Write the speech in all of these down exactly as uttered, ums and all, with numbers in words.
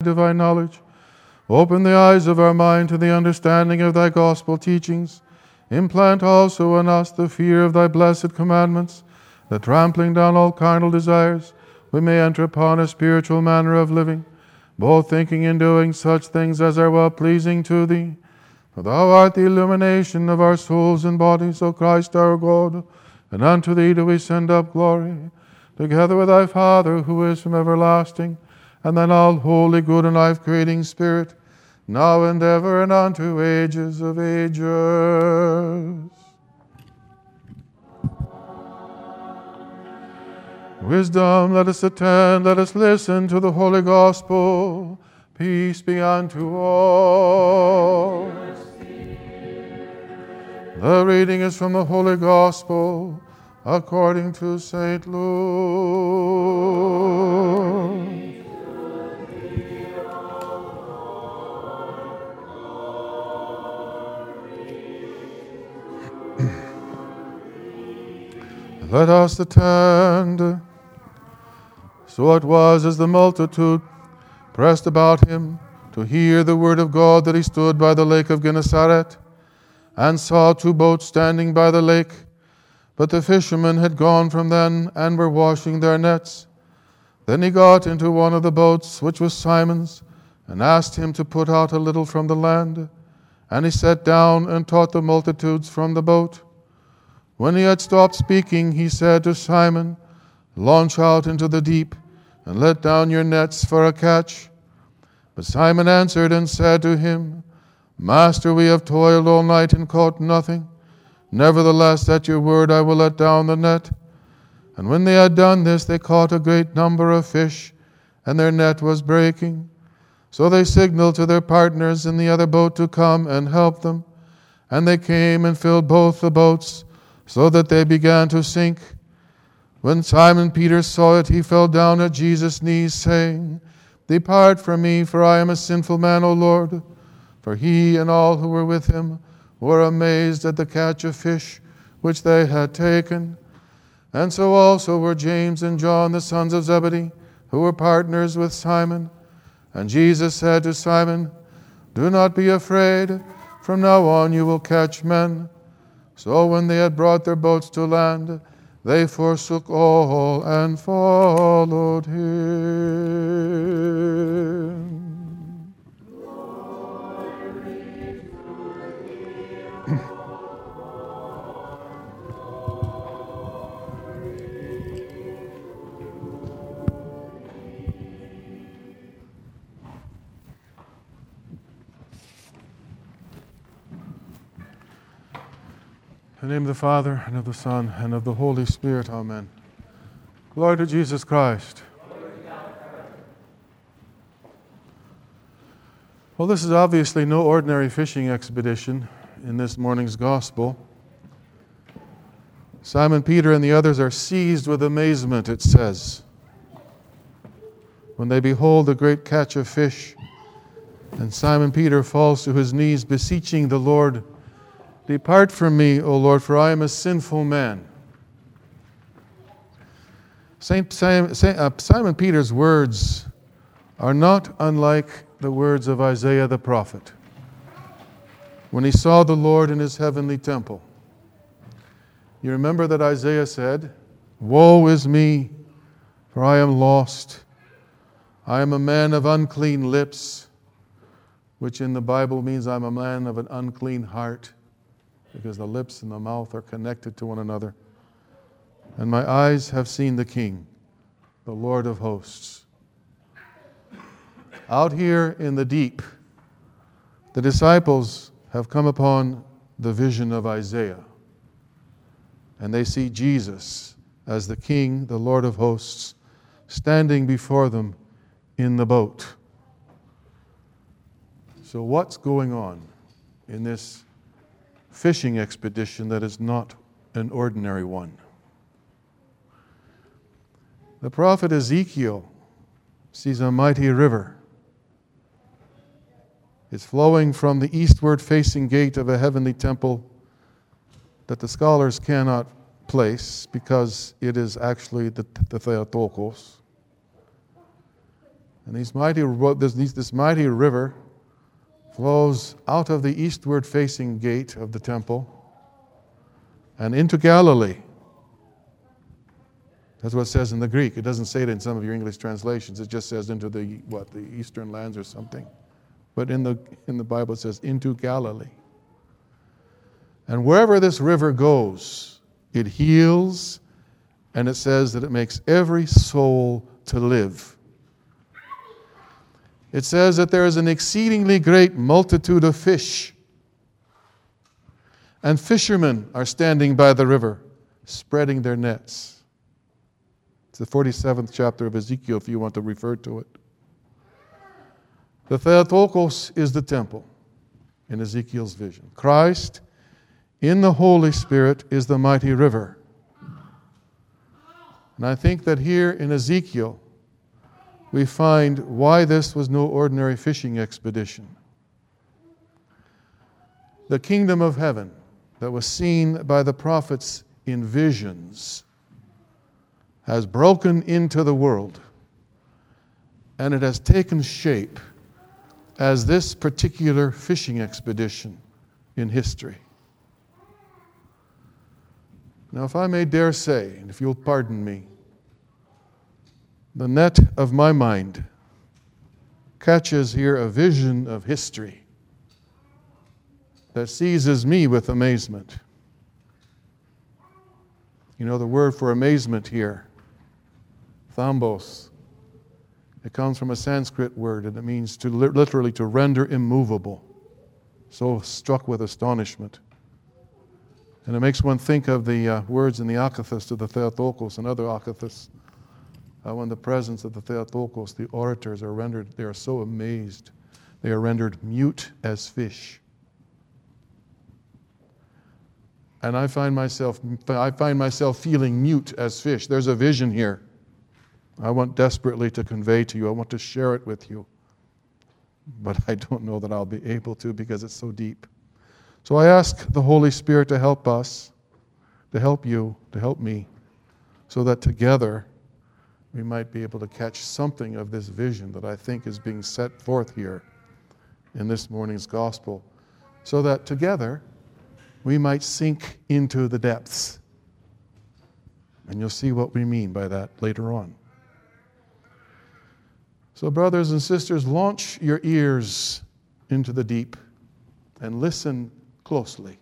divine knowledge. Open the eyes of our mind to the understanding of thy gospel teachings. Implant also in us the fear of thy blessed commandments, that trampling down all carnal desires, we may enter upon a spiritual manner of living, both thinking and doing such things as are well pleasing to thee. For thou art the illumination of our souls and bodies, O Christ our God, and unto thee do we send up glory, together with thy Father, who is from everlasting, and thine all holy, good, and life-creating Spirit, now and ever, and unto ages of ages. Wisdom, let us attend, let us listen to the Holy Gospel. Peace be unto all. The reading is from the Holy Gospel according to Saint Luke. Let us attend. So it was, as the multitude pressed about him to hear the word of God, that he stood by the lake of Gennesaret, and saw two boats standing by the lake. But the fishermen had gone from them, and were washing their nets. Then he got into one of the boats, which was Simon's, and asked him to put out a little from the land. And he sat down and taught the multitudes from the boat. When he had stopped speaking, he said to Simon, Launch out into the deep, and let down your nets for a catch. But Simon answered and said to him, Master, we have toiled all night and caught nothing. Nevertheless, at your word I will let down the net. And when they had done this, they caught a great number of fish, and their net was breaking. So they signaled to their partners in the other boat to come and help them. And they came and filled both the boats, so that they began to sink. When Simon Peter saw it, he fell down at Jesus' knees, saying, Depart from me, for I am a sinful man, O Lord. For he and all who were with him were amazed at the catch of fish which they had taken. And so also were James and John, the sons of Zebedee, who were partners with Simon. And Jesus said to Simon, Do not be afraid. From now on you will catch men. So when they had brought their boats to land, they forsook all and followed him. In the name of the Father, and of the Son, and of the Holy Spirit. Amen. Glory to Jesus Christ. Well, this is obviously no ordinary fishing expedition in this morning's Gospel. Simon Peter and the others are seized with amazement, it says, when they behold the great catch of fish. And Simon Peter falls to his knees, beseeching the Lord, Depart from me, O Lord, for I am a sinful man. Saint Simon, Saint, uh, Simon Peter's words are not unlike the words of Isaiah the prophet when he saw the Lord in his heavenly temple. You remember that Isaiah said, Woe is me, for I am lost. I am a man of unclean lips, which in the Bible means I'm a man of an unclean heart, because the lips and the mouth are connected to one another. And my eyes have seen the King, the Lord of hosts. Out here in the deep, the disciples have come upon the vision of Isaiah, and they see Jesus as the King, the Lord of hosts, standing before them in the boat. So what's going on in this fishing expedition that is not an ordinary one? The prophet Ezekiel sees a mighty river. It's flowing from the eastward-facing gate of a heavenly temple that the scholars cannot place because it is actually the, the Theotokos. And these mighty, this, this mighty river flows out of the eastward-facing gate of the temple and into Galilee. That's what it says in the Greek. It doesn't say it in some of your English translations. It just says into the, what, the eastern lands or something. But in the, in the Bible it says into Galilee. And wherever this river goes, it heals, and it says that it makes every soul to live. It says that there is an exceedingly great multitude of fish. And fishermen are standing by the river, spreading their nets. It's the forty-seventh chapter of Ezekiel, if you want to refer to it. The Theotokos is the temple in Ezekiel's vision. Christ, in the Holy Spirit, is the mighty river. And I think that here in Ezekiel, we find why this was no ordinary fishing expedition. The kingdom of heaven that was seen by the prophets in visions has broken into the world, and it has taken shape as this particular fishing expedition in history. Now, if I may dare say, and if you'll pardon me, the net of my mind catches here a vision of history that seizes me with amazement. You know, the word for amazement here, thambos, it comes from a Sanskrit word, and it means to literally to render immovable. So struck with astonishment. And it makes one think of the uh, words in the Akathist of the Theotokos and other Akathis. Uh, when the presence of the Theotokos, the orators are rendered, they are so amazed, they are rendered mute as fish. And I find myself, I find myself feeling mute as fish. There's a vision here I want desperately to convey to you. I want to share it with you. But I don't know that I'll be able to because it's so deep. So I ask the Holy Spirit to help us, to help you, to help me, so that together we might be able to catch something of this vision that I think is being set forth here in this morning's gospel, so that together we might sink into the depths. And you'll see what we mean by that later on. So, brothers and sisters, launch your ears into the deep and listen closely.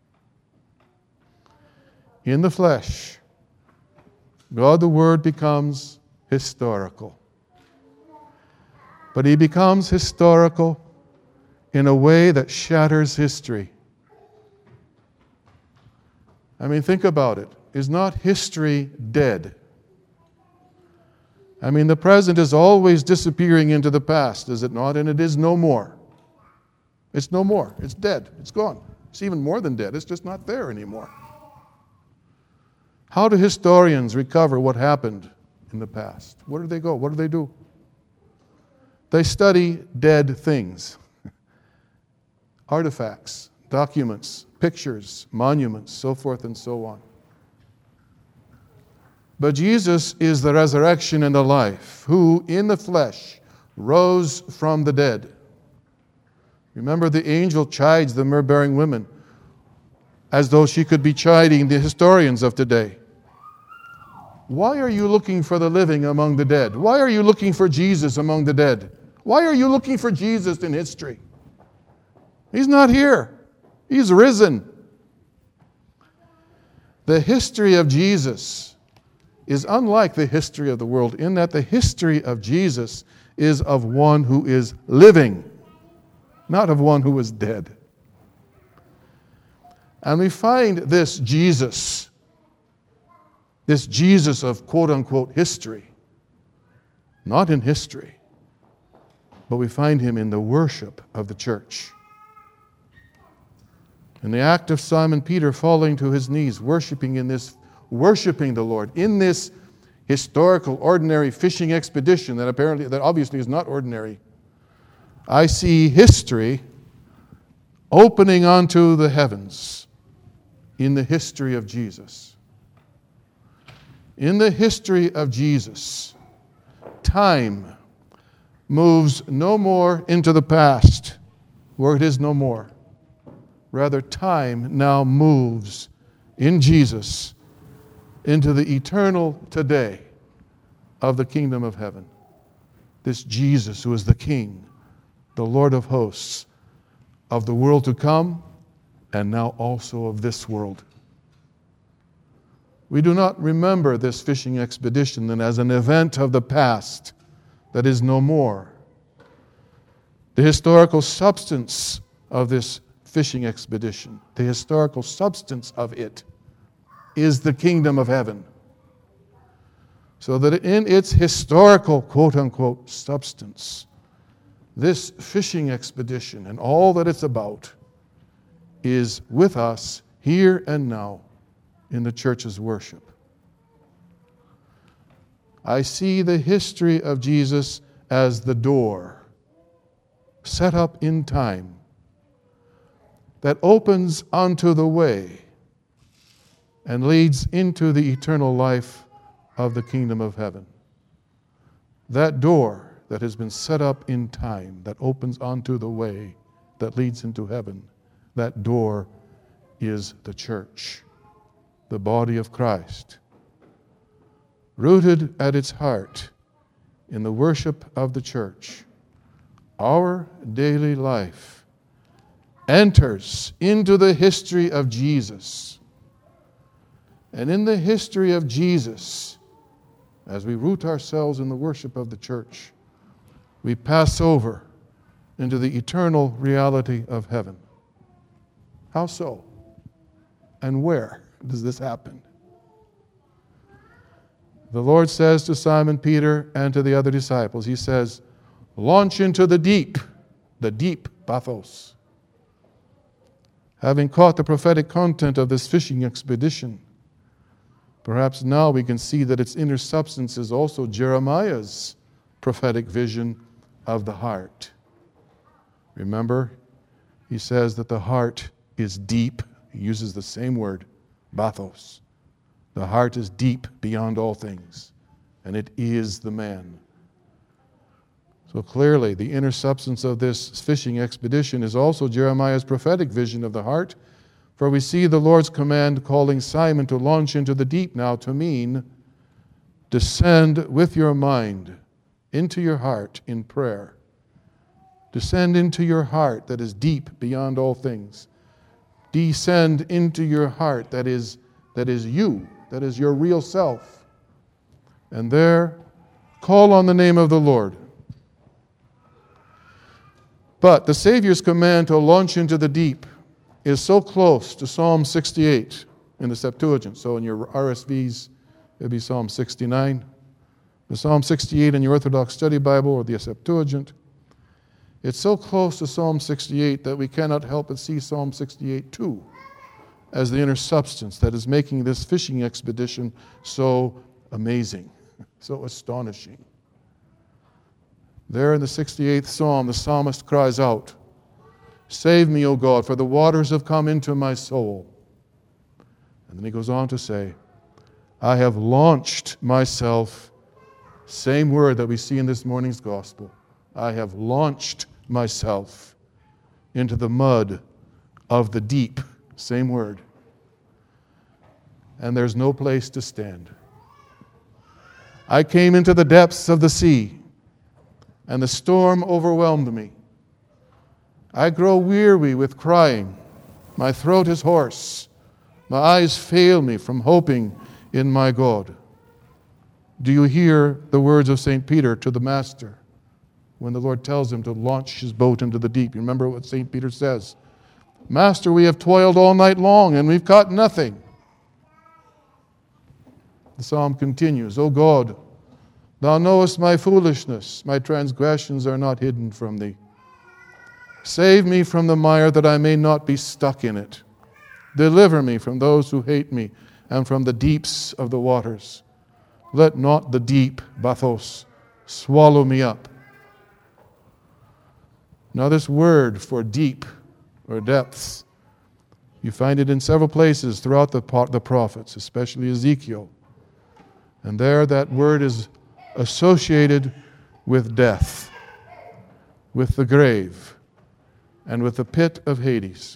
In the flesh, God the Word becomes historical. But He becomes historical in a way that shatters history. I mean, think about it. Is not history dead? I mean, the present is always disappearing into the past, is it not? And it is no more. It's no more. It's dead. It's gone. It's even more than dead. It's just not there anymore. How do historians recover what happened in the past? Where do they go? What do they do? They study dead things. Artifacts, documents, pictures, monuments, so forth and so on. But Jesus is the resurrection and the life, who in the flesh rose from the dead. Remember, the angel chides the myrrh-bearing women as though she could be chiding the historians of today. Why are you looking for the living among the dead? Why are you looking for Jesus among the dead? Why are you looking for Jesus in history? He's not here. He's risen. The history of Jesus is unlike the history of the world in that the history of Jesus is of one who is living, not of one who is dead. And we find this Jesus, this Jesus of quote-unquote history, not in history, but we find Him in the worship of the church. In the act of Simon Peter falling to his knees, worshiping in this, worshiping the Lord in this historical, ordinary fishing expedition that apparently, that obviously is not ordinary. I see history opening onto the heavens in the history of Jesus. In the history of Jesus, time moves no more into the past, where it is no more. Rather, time now moves in Jesus into the eternal today of the kingdom of heaven. This Jesus who is the King, the Lord of hosts, of the world to come, and now also of this world. We do not remember this fishing expedition then as an event of the past that is no more. The historical substance of this fishing expedition, the historical substance of it, is the kingdom of heaven. So that in its historical, quote-unquote, substance, this fishing expedition and all that it's about is with us here and now in the church's worship. I see the history of Jesus as the door set up in time that opens onto the way and leads into the eternal life of the kingdom of heaven. That door that has been set up in time, that opens onto the way that leads into heaven, that door is the church, the body of Christ, rooted at its heart in the worship of the church. Our daily life enters into the history of Jesus. And in the history of Jesus, as we root ourselves in the worship of the church, we pass over into the eternal reality of heaven. How so? And where does this happen? The Lord says to Simon Peter and to the other disciples, He says, launch into the deep, the deep, bathos. Having caught the prophetic content of this fishing expedition, perhaps now we can see that its inner substance is also Jeremiah's prophetic vision of the heart. Remember, he says that the heart is deep. He uses the same word, bathos. The heart is deep beyond all things, and it is the man. So clearly, the inner substance of this fishing expedition is also Jeremiah's prophetic vision of the heart, for we see the Lord's command calling Simon to launch into the deep now to mean descend with your mind into your heart in prayer. Descend into your heart that is deep beyond all things. Descend into your heart that is, that is you, that is your real self. And there, call on the name of the Lord. But the Savior's command to launch into the deep is so close to Psalm sixty-eight in the Septuagint. So in your R S Vs, it'll be Psalm sixty-nine. The Psalm sixty-eight in your Orthodox Study Bible or the Septuagint. It's so close to Psalm sixty-eight that we cannot help but see Psalm sixty-eight too as the inner substance that is making this fishing expedition so amazing, so astonishing. There in the sixty-eighth Psalm, the psalmist cries out, save me, O God, for the waters have come into my soul. And then he goes on to say, I have launched myself, same word that we see in this morning's gospel, I have launched myself into the mud of the deep, same word. And there's no place to stand. I came into the depths of the sea, and the storm overwhelmed me. I grow weary with crying. My throat is hoarse. My eyes fail me from hoping in my God. Do you hear the words of Saint Peter to the Master when the Lord tells him to launch his boat into the deep? You remember what Saint Peter says? Master, we have toiled all night long and we've caught nothing. The psalm continues, O God, Thou knowest my foolishness. My transgressions are not hidden from Thee. Save me from the mire that I may not be stuck in it. Deliver me from those who hate me and from the deeps of the waters. Let not the deep, bathos, swallow me up. Now this word for deep or depths, you find it in several places throughout the, the prophets, especially Ezekiel. And there that word is associated with death. with the grave and with the pit of Hades.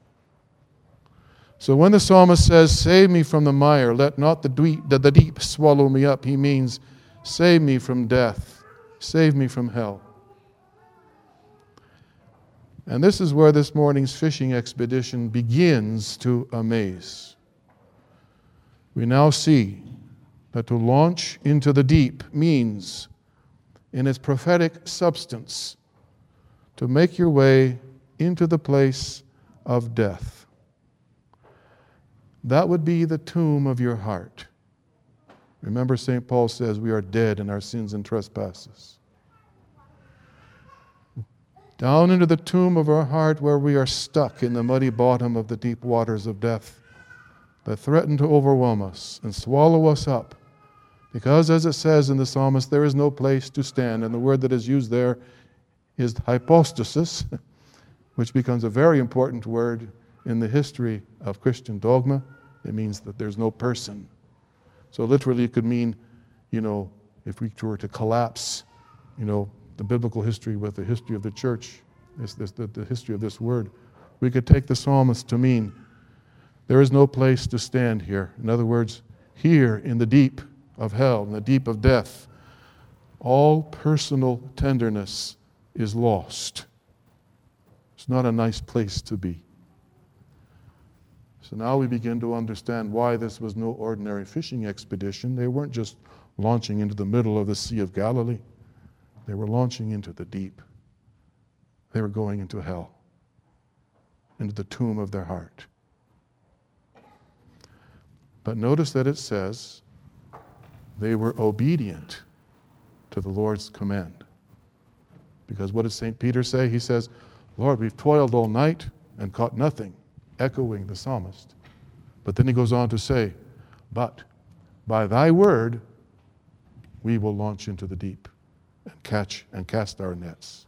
So when the psalmist says, "Save me from the mire, let not the deep, the, the deep swallow me up," he means, save me from death, save me from hell. And this is where this morning's fishing expedition begins to amaze. We now see that to launch into the deep means, in its prophetic substance, to make your way into the place of death. That would be the tomb of your heart. Remember, Saint Paul says we are dead in our sins and trespasses. Down into the tomb of our heart, where we are stuck in the muddy bottom of the deep waters of death that threaten to overwhelm us and swallow us up. Because, as it says in the psalmist, there is no place to stand. And the word that is used there is hypostasis, which becomes a very important word in the history of Christian dogma. It means that there's no person. So literally it could mean, you know, if we were to collapse, you know, the biblical history with the history of the church, this, this, the, the history of this word, we could take the psalmist to mean there is no place to stand here. In other words, here in the deep of hell, in the deep of death, all personal tenderness is lost. It's not a nice place to be. So now we begin to understand why this was no ordinary fishing expedition. They weren't just launching into the middle of the Sea of Galilee. They were launching into the deep. They were going into hell, into the tomb of their heart. But notice that it says they were obedient to the Lord's command. Because what does Saint Peter say? He says, "Lord, we've toiled all night and caught nothing," echoing the psalmist. But then he goes on to say, "But by thy word we will launch into the deep and catch and cast our nets."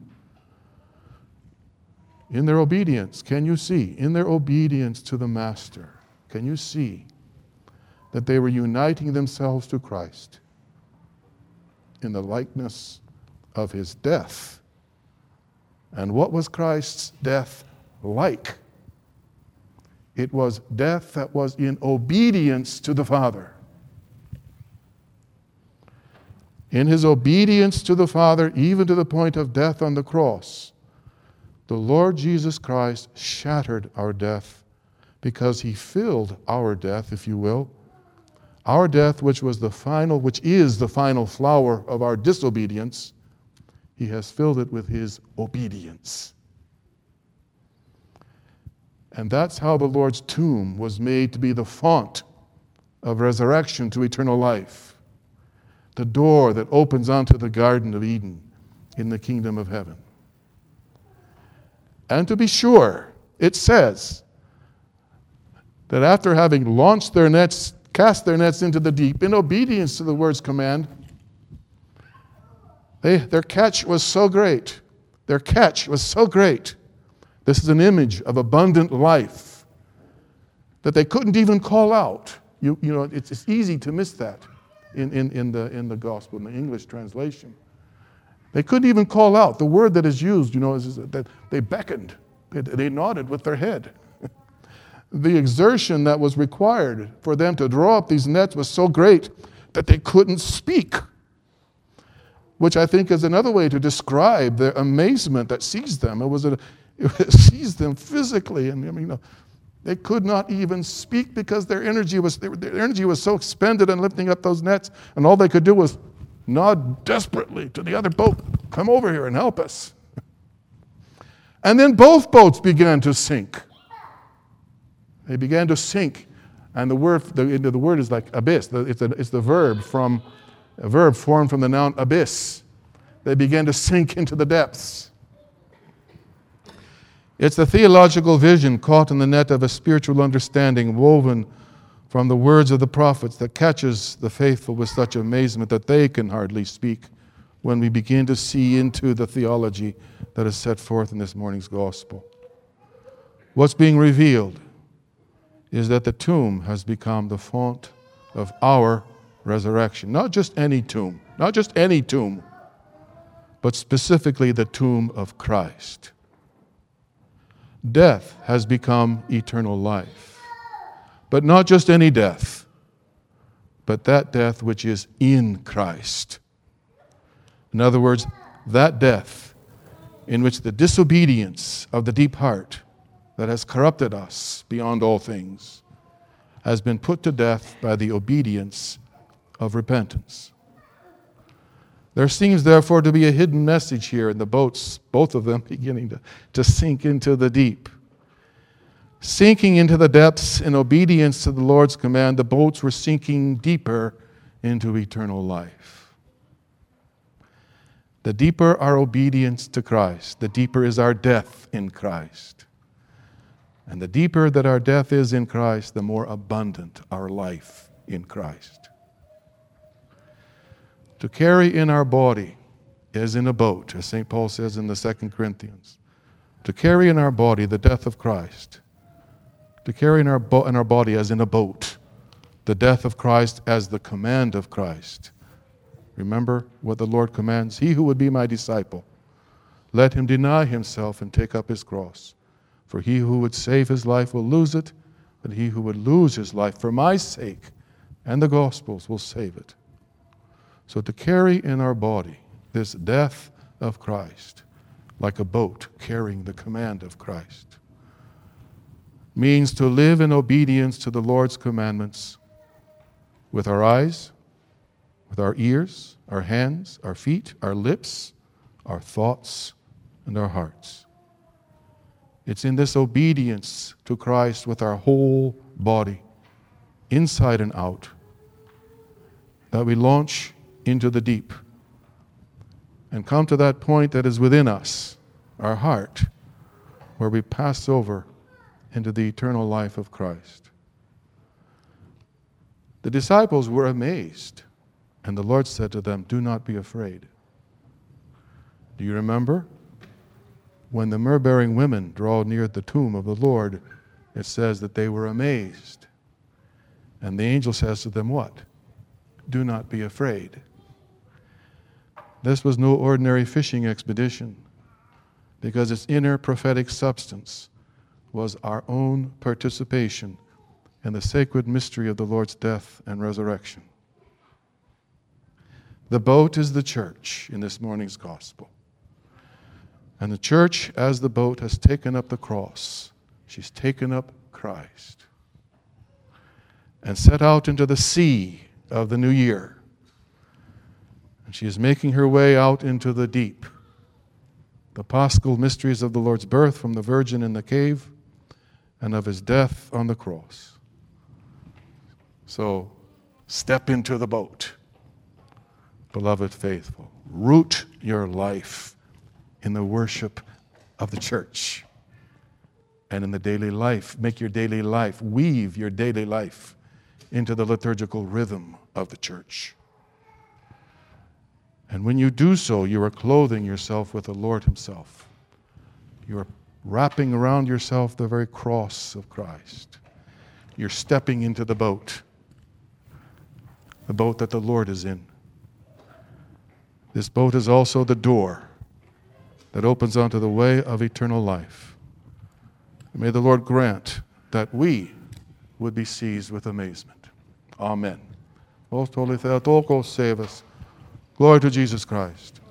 In their obedience, can you see, in their obedience to the Master, can you see that they were uniting themselves to Christ in the likeness of his death? And what was Christ's death like? It was death that was in obedience to the Father. In his obedience to the Father, even to the point of death on the cross, the Lord Jesus Christ shattered our death because he filled our death, if you will, our death, which was the final, which is the final flower of our disobedience. He has filled it with his obedience. And that's how the Lord's tomb was made to be the font of resurrection to eternal life, the door that opens onto the Garden of Eden in the kingdom of heaven. And to be sure, it says that after having launched their nets, cast their nets into the deep, in obedience to the word's command, they, their catch was so great. Their catch was so great. This is an image of abundant life that they couldn't even call out. You, you know, it's, it's easy to miss that in, in, in, the, in the gospel, in the English translation. They couldn't even call out. The word that is used, you know, is, is that they beckoned. They, they nodded with their head. The exertion that was required for them to draw up these nets was so great that they couldn't speak, which I think is another way to describe the amazement that seized them. It was a, it seized them physically, and I mean, you know, they could not even speak because their energy was their energy was so expended in lifting up those nets, and all they could do was nod desperately to the other boat, "Come over here and help us." And then both boats began to sink. They began to sink, and the word the, the word is like abyss. It's, a, it's the verb from a verb formed from the noun abyss. They began to sink into the depths. It's the theological vision caught in the net of a spiritual understanding woven from the words of the prophets that catches the faithful with such amazement that they can hardly speak when we begin to see into the theology that is set forth in this morning's gospel. What's being revealed is that the tomb has become the font of our resurrection. Not just any tomb, not just any tomb, but specifically the tomb of Christ. Death has become eternal life. But not just any death, but that death which is in Christ. In other words, that death in which the disobedience of the deep heart that has corrupted us beyond all things has been put to death by the obedience of repentance. There seems, therefore, to be a hidden message here in the boats, both of them beginning to, to sink into the deep. Sinking into the depths in obedience to the Lord's command, the boats were sinking deeper into eternal life. The deeper our obedience to Christ, the deeper is our death in Christ. And the deeper that our death is in Christ, the more abundant our life in Christ. To carry in our body as in a boat, as Saint Paul says in the Second Corinthians, to carry in our body the death of Christ, to carry in our, bo- in our body as in a boat, the death of Christ as the command of Christ. Remember what the Lord commands, he who would be my disciple, let him deny himself and take up his cross. For he who would save his life will lose it, but he who would lose his life for my sake and the gospel's will save it. So to carry in our body this death of Christ, like a boat carrying the command of Christ, means to live in obedience to the Lord's commandments with our eyes, with our ears, our hands, our feet, our lips, our thoughts, and our hearts. It's in this obedience to Christ with our whole body, inside and out, that we launch into the deep and come to that point that is within us, our heart, where we pass over into the eternal life of Christ. The disciples were amazed, and the Lord said to them, "Do not be afraid." Do you remember? When the myrrh-bearing women draw near the tomb of the Lord, it says that they were amazed. And the angel says to them, what? Do not be afraid. This was no ordinary fishing expedition, because its inner prophetic substance was our own participation in the sacred mystery of the Lord's death and resurrection. The boat is the church in this morning's gospel. And the church, as the boat, has taken up the cross. She's taken up Christ and set out into the sea of the new year. And she is making her way out into the deep. The paschal mysteries of the Lord's birth from the Virgin in the cave and of his death on the cross. So, step into the boat, beloved faithful. Root your life in the worship of the church and in the daily life. Make your daily life, weave your daily life into the liturgical rhythm of the church. And when you do so, you are clothing yourself with the Lord himself. You are wrapping around yourself the very cross of Christ. You're stepping into the boat, the boat that the Lord is in. This boat is also the door that opens onto the way of eternal life. May the Lord grant that we would be seized with amazement. Amen. Most Holy Theotokos, save us. Glory to Jesus Christ.